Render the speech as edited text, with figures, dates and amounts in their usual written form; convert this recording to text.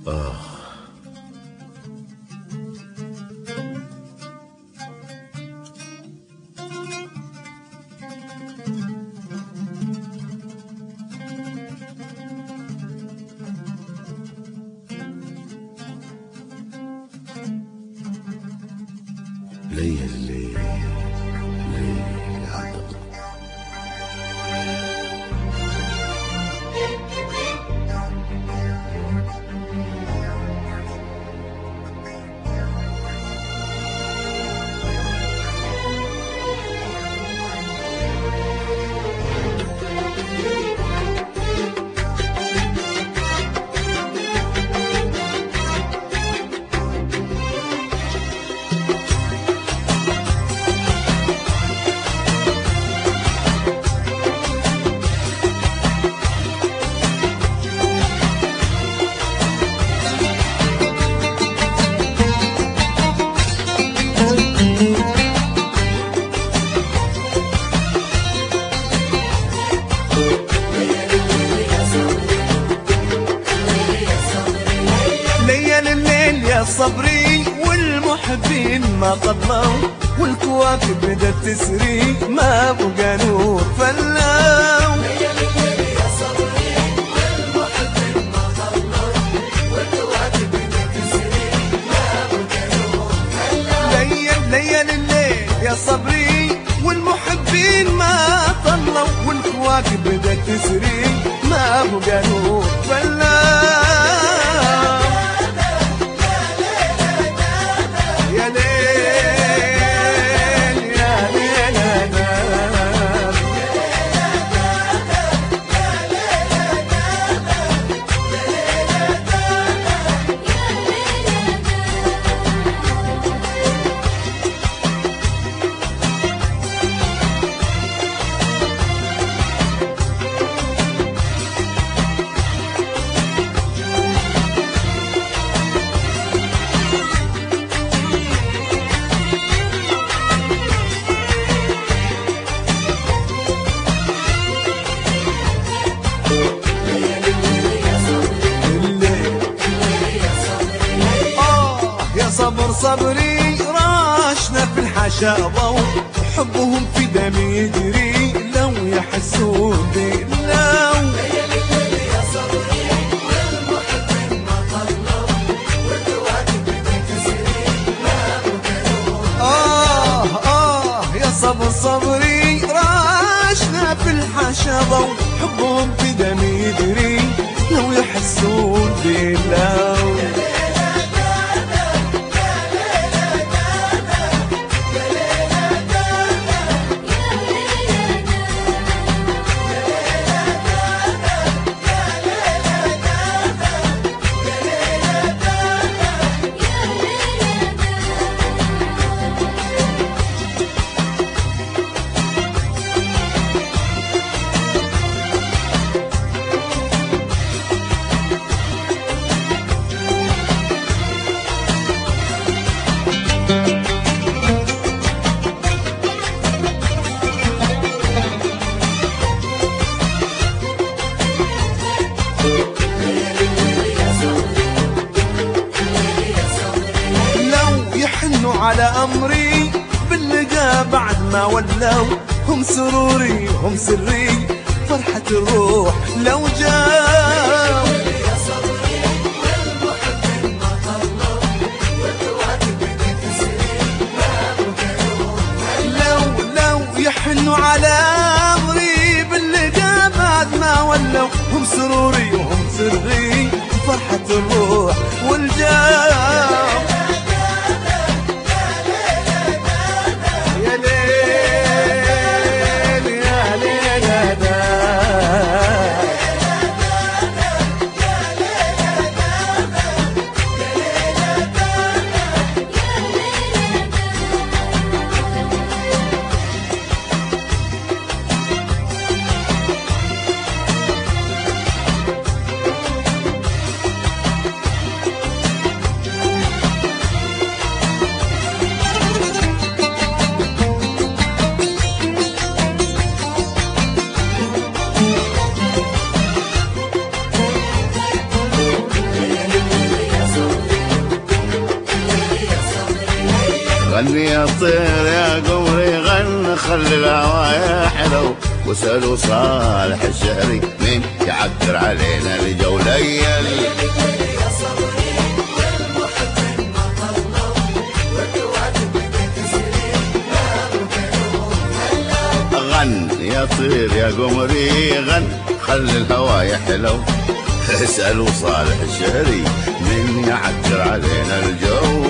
آه. ليل ليل ليل عبد الله. صبري والمحبين ما قضوا، والكواكب بدت تسري ما بقى نور فلاو. يا صبري والمحبين ما قضوا، والكواكب بدت تسري ما بقى نور فلاو. ليل الليل يا صبري والمحبين ما طلوا، والكواكب بدت تسري ما بقى نور فلاو. صبر صبري راشنا في الحشا ضو، حبهم في دمي يجري لو يحسون باللو. يا صبري والمحبين ما طلوا، والكواكب بدت تسري ما بقى نور. يا صبر صبري راشنا في الحشا ضو، حبهم في دمي يجري لو يحسون باللو. على أمري باللقا بعد ما ولوا، هم سروري هم سري فرحة الروح لو جاو. يا صبري والمحبين ما طلوا، والكواكب بدت تسري ما بقى نور. لو يحنوا على أمري باللقا بعد ما ولوا، هم سروري وهم سري فرحة الروح والجاو. طير يا قمري غن خلي الهوا حلو واسألوا صالح الشهري مين يعكر علينا الجو ليل يا صبري والمحب ما طلوا والوعد بدك تسري بابك يوم هلا غن يا طير يا قمري غن خلي الهوا يحلو اسألوا صالح الشهري من يعكر علينا الجو